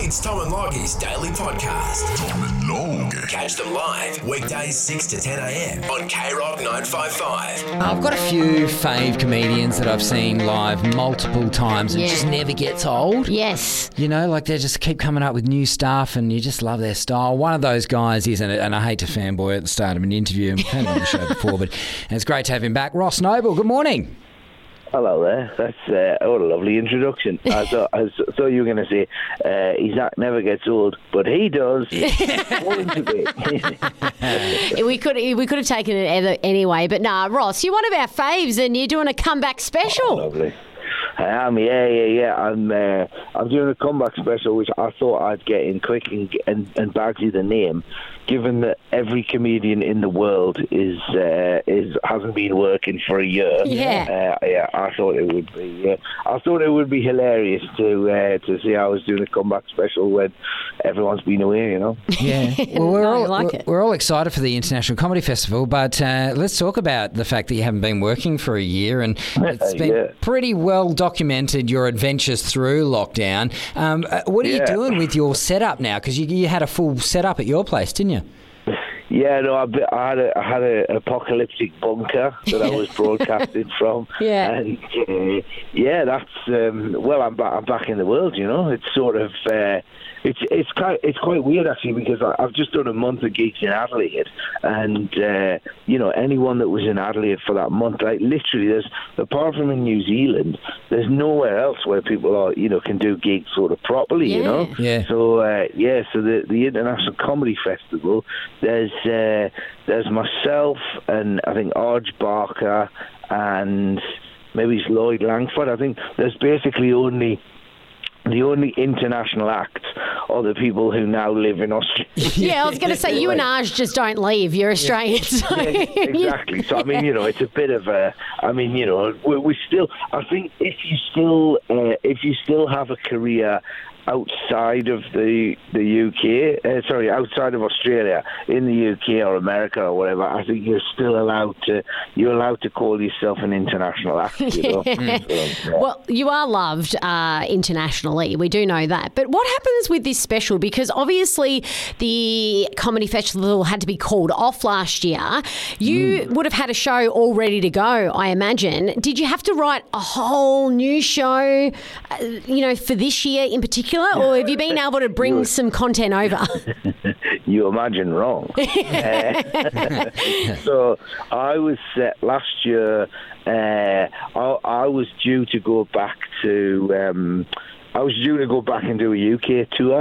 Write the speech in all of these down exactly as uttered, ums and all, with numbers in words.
It's Tom and Loggy's daily podcast. Tom and Log. Catch them live weekdays six to ten a.m. on K Rock nine fifty-five. I've got a few fave comedians that I've seen live multiple times and Yeah. it just never gets old. Yes. You know, like they just keep coming up with new stuff and you just love their style. One of those guys is, and and I hate to fanboy at the start of an interview, I've had him on the show before, but it's great to have him back. Ross Noble, good morning. Hello there. That's uh, what a lovely introduction. I thought, I thought you were going to say uh, Isaac never gets old, but he does. Once a bit. we could we could have taken it either- anyway, but nah, Ross, you're one of our faves and you're doing a comeback special. Oh, lovely. I am, yeah, yeah, yeah. I'm, uh, I'm doing a comeback special, which I thought I'd get in quick and and, and Bagsy the name, given that every comedian in the world is uh, is hasn't been working for a year. Yeah. uh, yeah. I thought it would be. Uh, I thought it would be hilarious to uh, to see I was doing a comeback special when everyone's been away. You know. Yeah, well, we're No, I all like we're, it. we're all excited for the International Comedy Festival, but uh, let's talk about the fact that you haven't been working for a year, and it's been Yeah. pretty well documented your adventures through lockdown. Um, uh, what are you Yeah. doing with your setup now? Because you, you had a full setup at your place, didn't you? Yeah, no, I, I had a I had an apocalyptic bunker that I was broadcasting from. Yeah. and uh, yeah, that's um, well, I'm back. I'm back in the world. You know, it's sort of uh, it's it's quite it's quite weird actually because I, I've just done a month of gigs in Adelaide, and uh, you know, anyone that was in Adelaide for that month, like literally, there's apart from in New Zealand, there's nowhere else where people are you know can do gigs sort of properly. You Yeah. know. Yeah. So uh, yeah, so the the International Comedy Festival, there's uh, there's myself and I think Arj Barker and maybe it's Lloyd Langford. I think there's basically only the only international acts are the people who now live in Australia. Yeah, I was going to say, you and Aj just don't leave. You're Australian. So Yeah, exactly. So I mean, you know, it's a bit of a. I mean, you know, we, we still. I think if you still, uh, if you still have a career outside of the the U K, uh, sorry, outside of Australia, in the U K or America or whatever, I think you're still allowed to. You're allowed to call yourself an international actor. You know? So, yeah. Well, you are loved uh, internationally. We do know that. But what happens with this special? Because obviously the Comedy Festival had to be called off last year. You would have had a show all ready to go, I imagine. Did you have to write a whole new show, uh, you know, for this year in particular? Or have you been able to bring some content over? You imagine wrong. Uh, so I was set last year. Uh, I, I was due to go back to. Um, I was due to go back and do a U K tour.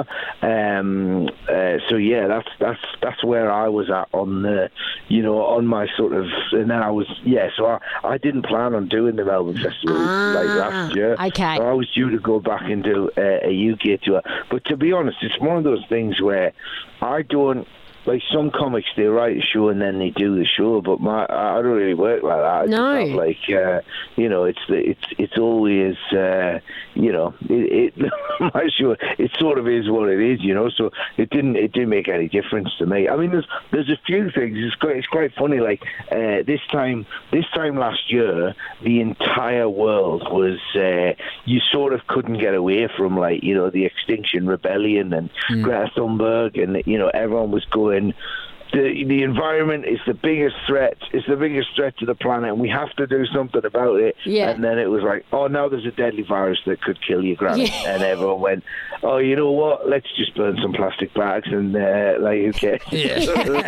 Um, uh, so yeah, that's that's that's where I was at on the, you know, on my sort of. And then I was yeah. So I, I didn't plan on doing the Melbourne Festival Ah, like last year. okay. So I was due to go back and do a, a U K tour. But to be honest, it's one of those things where I don't. Like some comics, they write a show and then they do the show, but my I don't really work like that. I No. just have like uh, you know, it's the, it's it's always uh, you know, it, it my show it sort of is what it is, you know. So it didn't it didn't make any difference to me. I mean, there's there's a few things. It's quite it's quite funny. Like uh, this time this time last year, the entire world was uh, you sort of couldn't get away from like you know the Extinction Rebellion and Mm. Greta Thunberg, and you know everyone was going. The the environment is the biggest threat. It's the biggest threat to the planet, and we have to do something about it. Yeah. And then it was like, oh, now there's a deadly virus that could kill your granny, Yeah. and everyone went, oh, you know what? Let's just burn some plastic bags and uh, like who cares? Yeah.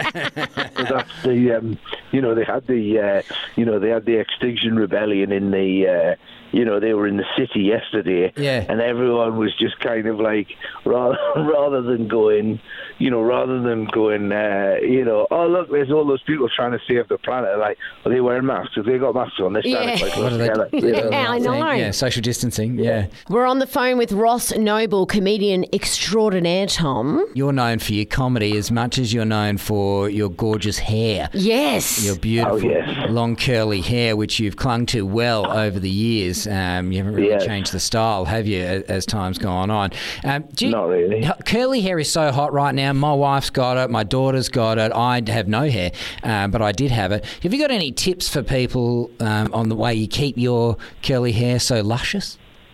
So that's the um, you know they had the uh, you know they had the Extinction Rebellion in the. Uh, You know, they were in the city yesterday, Yeah. and everyone was just kind of like, rather, rather than going, you know, rather than going, uh, you know, oh, look, there's all those people trying to save the planet. Like, are they wearing masks? If they got masks on, they're standing Yeah. quite What close are they together. doing? you know? Yeah, I know. Yeah, social distancing, yeah. We're on the phone with Ross Noble, comedian extraordinaire, Tom. You're known for your comedy as much as you're known for your gorgeous hair. Yes. Your beautiful, Oh, yes. long, curly hair, which you've clung to well over the years. Um, you haven't really Yes. changed the style, have you, as, as time's gone on? Um, do you, Not really. h- Curly hair is so hot right now. My wife's got it. My daughter's got it. I have no hair, um, but I did have it. Have you got any tips for people um, on the way you keep your curly hair so luscious?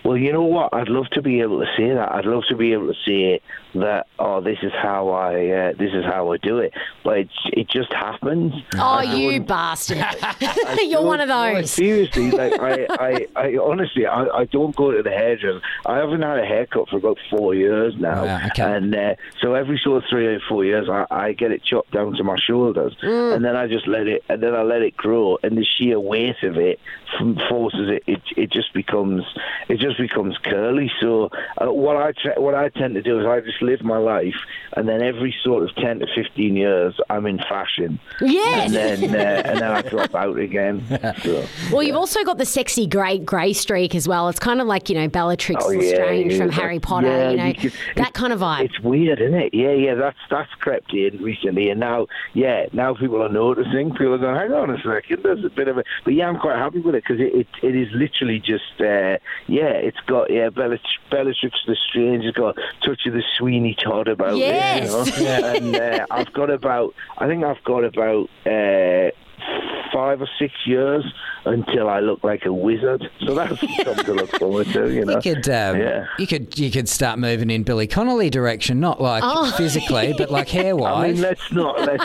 Well, you know what? I'd love to be able to say that. I'd love to be able to say that. Oh, this is how I. Uh, this is how I do it. But it, it just happens. Oh, I you don't- bastard! I You're one of don't- no, those. seriously, like I, I, I honestly, I, I don't go to the hairdresser. I haven't had a haircut for about four years now, Wow, okay. and uh, so every sort of three or four years, I, I get it chopped down to my shoulders, Mm. and then I just let it, and then I let it grow, and the sheer weight of it from- forces it. It, it just becomes, it just becomes curly. So uh, what I, tra- what I tend to do is I just live my life, and then every sort of ten to fifteen years, I'm in fashion. Yes. And then, uh, and then I drop out again. So, Well, you've also got the sexy grey grey streak as well. It's kind of like, you know, Bellatrix oh, yeah, Lestrange yeah, from that's- Harry Potter, yeah, you know, could- that it's- kind of vibe. It's weird, isn't it? Yeah, yeah, that's that's crept in recently, and now, yeah, now people are noticing. People are going, hang on a second, there's a bit of a... But yeah, I'm quite happy with it, because it, it, it is literally just, uh, yeah, it's got, yeah, Bellatrix, Bellatrix Lestrange, it's got a touch of the Sweeney Todd about Yes. it, you know? And uh, I've got about, I think I've got about... Uh, five or six years until I look like a wizard. So that's something to look forward to, you know. You could, um, Yeah. you could, you could start moving in Billy Connolly direction, not like Oh. physically, but like hair I mean, wise. let's not. Let's.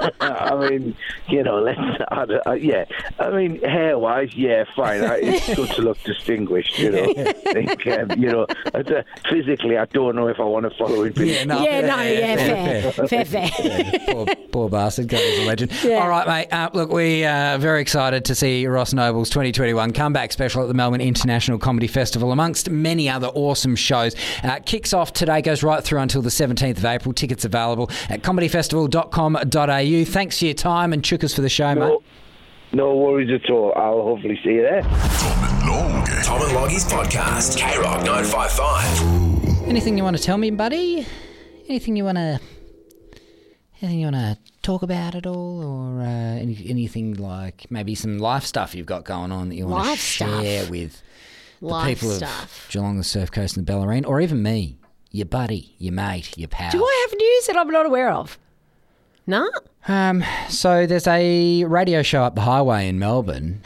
I mean, you know, let's. I, don't- I, yeah. I mean, hair-wise, yeah, fine. I, it's good to look distinguished. You know. I think, um, you know, I d- physically, I don't know if I want to follow in. Yeah, no, yeah, no, fair, yeah, fair, fair, fair, fair. poor, poor bastard, God, he's a legend. Yeah. All right, mate. Uh, look, we are very excited to see Ross Noble's twenty twenty-one comeback special at the Melbourne International Comedy Festival, amongst many other awesome shows. Uh, kicks off today, goes right through until the seventeenth of April. Tickets available at comedy festival dot com dot a u. Thanks for your time and chukas for the show, mate. No, no worries at all. I'll hopefully see you there. Tom and Loggy's podcast, K Rock nine five five. Anything you want to tell me, buddy? Anything you want to... Anything you want to talk about at all, or uh, any, anything like maybe some life stuff you've got going on that you want Life to share stuff. with the Life people stuff. of Geelong, the Surf Coast, and the Bellarine, or even me, your buddy, your mate, your pal. Do I have news that I'm not aware of? No? Um, so there's a radio show up the highway in Melbourne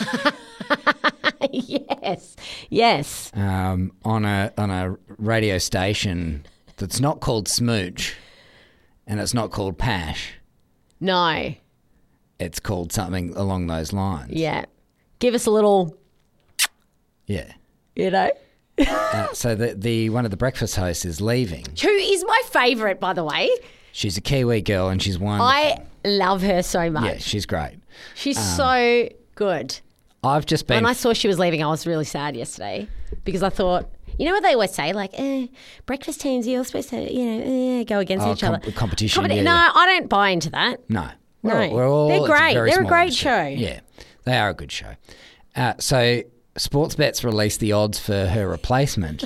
Yes. Yes. um, on a on a radio station that's not called Smooch, and it's not called Pash. No. It's called something along those lines. Yeah. Give us a little, Yeah. you know. Uh, so the the one of the breakfast hosts is leaving. Who is my favourite, by the way? She's a Kiwi girl and she's wonderful. I love her so much. yeah, she's great. She's so good. I've just been When I saw she was leaving, I was really sad yesterday because I thought, you know what they always say, like, eh, breakfast teams, you're supposed to, you know, eh, go against Oh, each com- other. competition, Competi- yeah, no, yeah. I don't buy into that. no, No. we're, we're all They're it's a great. very They're a small great industry. show. Yeah, they are a good show. Uh, so Sportsbet's released the odds for her replacement.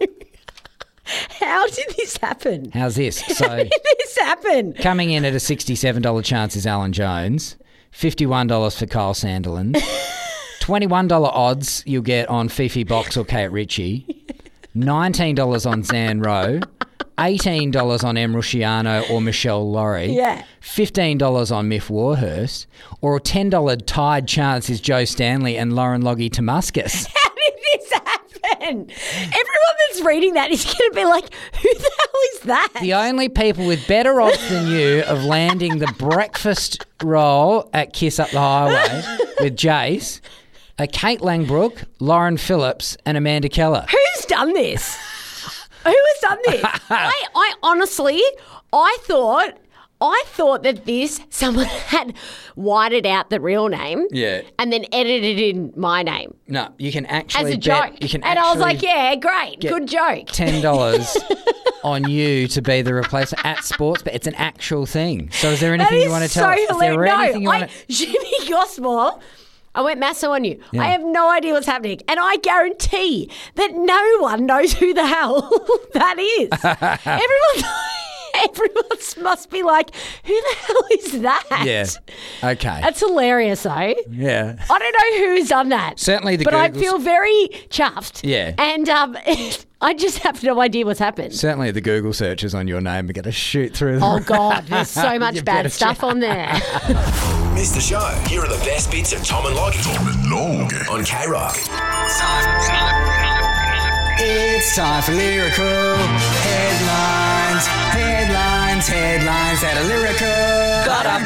How did this happen? How's this? How So did this happen? coming in at a sixty-seven dollars chance is Alan Jones, fifty-one dollars for Kyle Sandilands, twenty-one dollars odds you'll get on Fifi Box or Kate Ritchie, nineteen dollars on Zan Rowe, eighteen dollars on Em Rusciano or Michelle Laurie, Yeah. fifteen dollars on Miff Warhurst, or a ten dollars tied chance is Joe Stanley and Lauren Loggy Tomuscus. How did this happen? Everyone that's reading that is going to be like, who the hell is that? The only people with better odds than you of landing the breakfast roll at Kiss Up the Highway with Jace are Kate Langbrook, Lauren Phillips, and Amanda Keller. Who's done this? Who has done this? I, I honestly, I thought, I thought that this someone had whited out the real name, Yeah. and then edited in my name No, you can actually as a bet- joke. You can and I was like, actually yeah, great, get good joke. ten dollars on you to be the replacement at sports, but it's an actual thing. So is there That anything is you want to so tell us? Is there hilarious. anything you No, I, want to... Jimmy Gosmore, I went masso on you. Yeah. I have no idea what's happening. And I guarantee that no one knows who the hell that is. Everyone, everyone must be like, who the hell is that? Yeah. Okay. That's hilarious, though. yeah. I don't know who's done that. Certainly the But I Googles- feel very chuffed. Yeah. And um, I just have no idea what's happened. Certainly the Google searches on your name are going to shoot through them. Oh, God. There's so much You bad better stuff check. on there. Missed the show? Here are the best bits of Tom and Loggy. Tom and Loggy. On K Rock. Time, time, time, time. It's time for lyrical headlines. Headlines, headlines that are lyrical.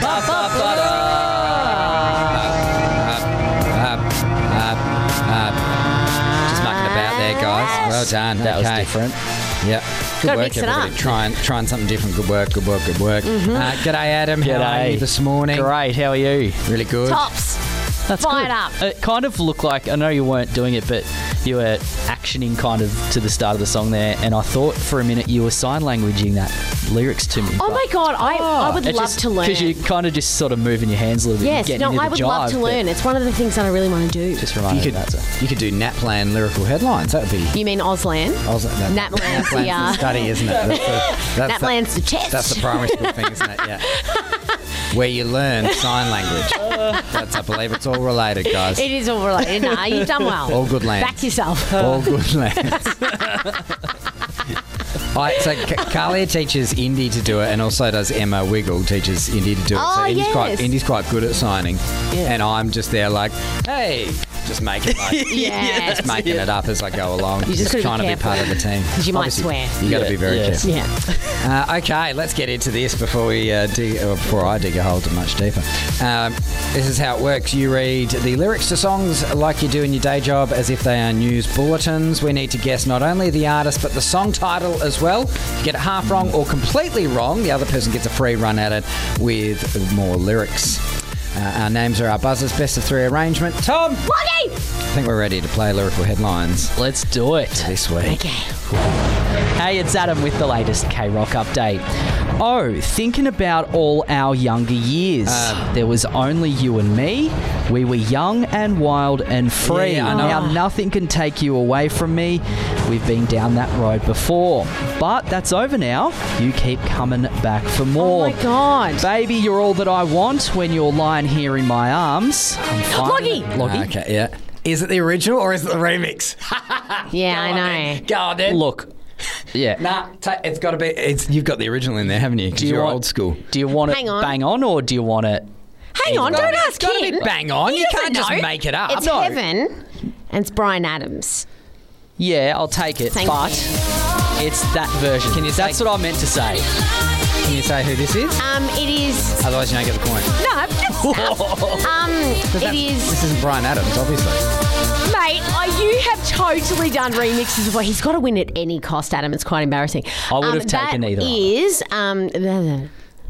Just mucking about there, guys. Well done. That was Okay. different. Yep. Good Gotta work, mix it everybody. up. Trying, trying something different. Good work, good work, good work. Mm-hmm. Uh, g'day, Adam. How are you this morning? Great, how are you? Really good. Tops. That's Fired good. up. It kind of looked like, I know you weren't doing it, but you were actioning kind of to the start of the song there, and I thought for a minute you were sign languaging that lyrics to me. Oh my God, I, I would love to learn. Because you kind of just sort of moving your hands a little bit. Yes, and getting no, into I the would jive, love to but learn. It's one of the things that I really want to do. Just You reminded could, me that's it. you could do Naplan lyrical headlines. That would be. You mean Auslan? I was, that, Naplan's the, Naplan's uh, the study, isn't it? That's the, that's the, Naplan's the chest. That's the primary school thing, isn't it? Yeah. Where you learn sign language. That's, I believe it's all related, guys. It is all related. Nah, you've done well. All good lands. Back yourself. All good lands. All right, so K- Kalia teaches Indy to do it, and also does Emma Wiggle teaches Indy to do it. Oh, so Indy's yes. quite Indy's quite good at signing, Yeah. and I'm just there like, hey, just making like, Yes. just making it up as I go along. You just gotta be trying to be careful. part of the team 'Cause you might Obviously, swear. You got to Yeah, be very yes. careful. Yeah. Uh, okay, let's get into this before we uh, dig, or before I dig a hole too much deeper. Um, this is how it works. You read the lyrics to songs like you do in your day job, as if they are news bulletins. We need to guess not only the artist but the song title as well. If you get it half wrong or completely wrong, the other person gets a free run at it with more lyrics. Uh, our names are our buzzers. Best of three arrangement. Tom, Loggy! I think we're ready to play lyrical headlines Let's do it. this week. Okay. Hey, it's Adam with the latest K-Rock update. Oh, thinking about all our younger years. Um, there was only you and me. We were young and wild and free. Yeah, I know. Now nothing can take you away from me. We've been down that road before. But that's over now. You keep coming back for Oh more. my God. Baby, you're all that I want when you're lying here in my arms. I'm finding Loggy. it- Loggy? Okay, yeah. Is it the original or is it the remix? Yeah, I know. Go on then. Look. Yeah. Nah, ta it's got to be. It's you've got the original in there, haven't you? Because Do you you're want- old school. Do you want it Hang on. bang on or do you want it? Hang on, don't ask It's got to him. be bang on. He You doesn't can't just know. make it up. It's No. Heaven, and it's Brian Adams. Yeah, I'll take it. Thank but you. it's that version. Can you That's say- what I meant to say. Can you say who this is? Um, it is. Otherwise, you don't get the point. No, I'm just. um, That- it is. This isn't Brian Adams, obviously. Mate, oh, you have totally done remixes before. He's got to win at any cost, Adam. It's quite embarrassing. I would um, have taken that either. Is um. No,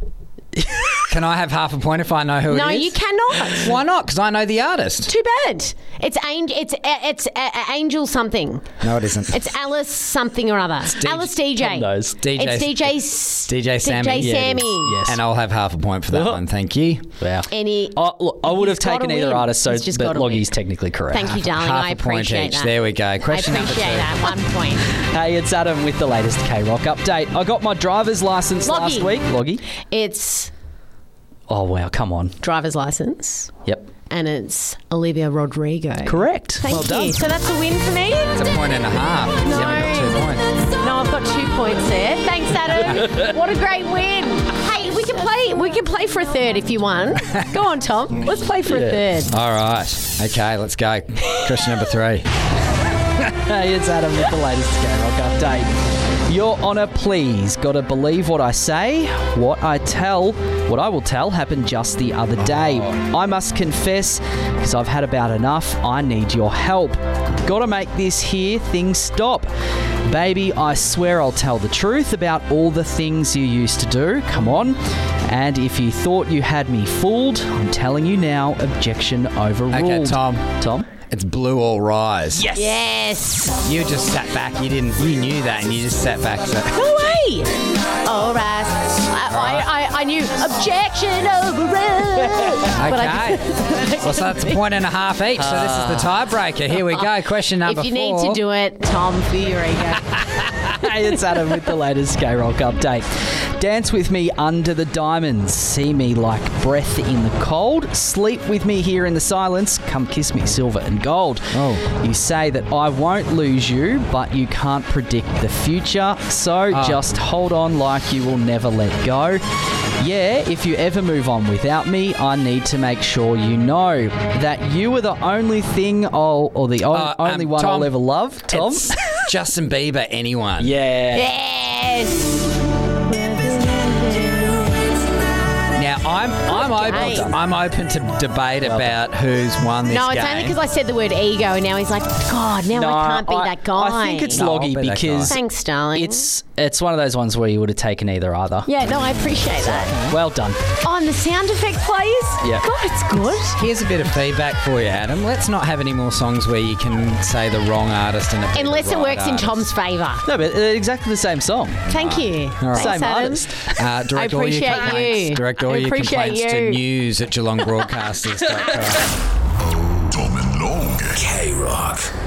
Can I have half a point if I know who it is? you cannot. Why not? Because I know the artist. Too bad. It's Angel. It's uh, it's uh, uh, Angel something. No, it isn't. It's Alice something or other. D- Alice D J. Tom knows. D J It's D J. S- D J Sammy. D J Yeah, it Sammy. is. Yes. And I'll have half a point for that Oh. one. Thank you. Wow. Any. I, look, I would have He's gotta taken either win. artist, so He's just but gotta Loggy's win. technically correct. Thank you, darling. half I a point appreciate each. that. There we go. Question I number appreciate two. that. One point. Hey, it's Adam with the latest K-Rock update. I got my driver's license Loggy. last week. Loggy. It's Oh, wow. Come on. driver's license, Yep. and it's Olivia Rodrigo. Correct. Thank well you. done. So that's a win for me. It's a point and a half. You haven't got two points. No, I've got two points there. Thanks, Adam. What a great win. Hey, we can play. We can play for a third if you want. Go on, Tom. Let's play for Yeah. a third. All right. Okay, let's go. Question number three. Hey, it's Adam with the latest K-Rock update. Your Honour, please. Gotta believe what I say. What I tell, what I will tell, happened just the other day. I must confess, because I've had about enough, I need your help. Gotta make this here thing stop. Baby, I swear I'll tell the truth about all the things you used to do. Come on. And if you thought you had me fooled, I'm telling you now, objection overruled. Okay, Tom. Tom? It's Blue All Rise. Yes. Yes. You just sat back. You didn't. You knew that, and you just sat back. So. No way. All right. I, I, I, I knew objection overruled. But I Okay. Well, so that's a point and a half each. So this is the tiebreaker. Here we go. Question number If you four. need to do it, Tom, for your ego. Hey, it's Adam with the latest K-Rock update. Dance with me under the diamonds. See me like breath in the cold. Sleep with me here in the silence. Come kiss me silver and gold. Oh. You say that I won't lose you, but you can't predict the future. So Ah. just hold on like you will never let go. Yeah, if you ever move on without me, I need to make sure you know that you are the only thing I'll, or the o- Uh, um, only one Tom, I'll ever love. Tom? It's Justin Bieber, anyone. Yeah. Yes. Now, I'm I'm Okay. open. I'm open to debate about who's won this No, it's game. only because I said the word ego, and now he's like, God, now I can't be that guy. I think it's No, I'll Loggy be that because guy. Thanks, darling. it's it's one of those ones where you would have taken either either. Yeah, no, I appreciate that. Well done. Oh, and the sound effect plays? Yeah. God, it's good. Here's a bit of feedback for you, Adam. Let's not have any more songs where you can say the wrong artist and it be Unless the it right works in artist. Tom's favour. No, but uh, exactly the same song. Thank you. right. Thanks, Same Adam. artist. Uh, direct I all your appreciate complaints. you. Direct all I your appreciate complaints to you. news at geelong broadcasters dot com. Tom and Long. K Rock.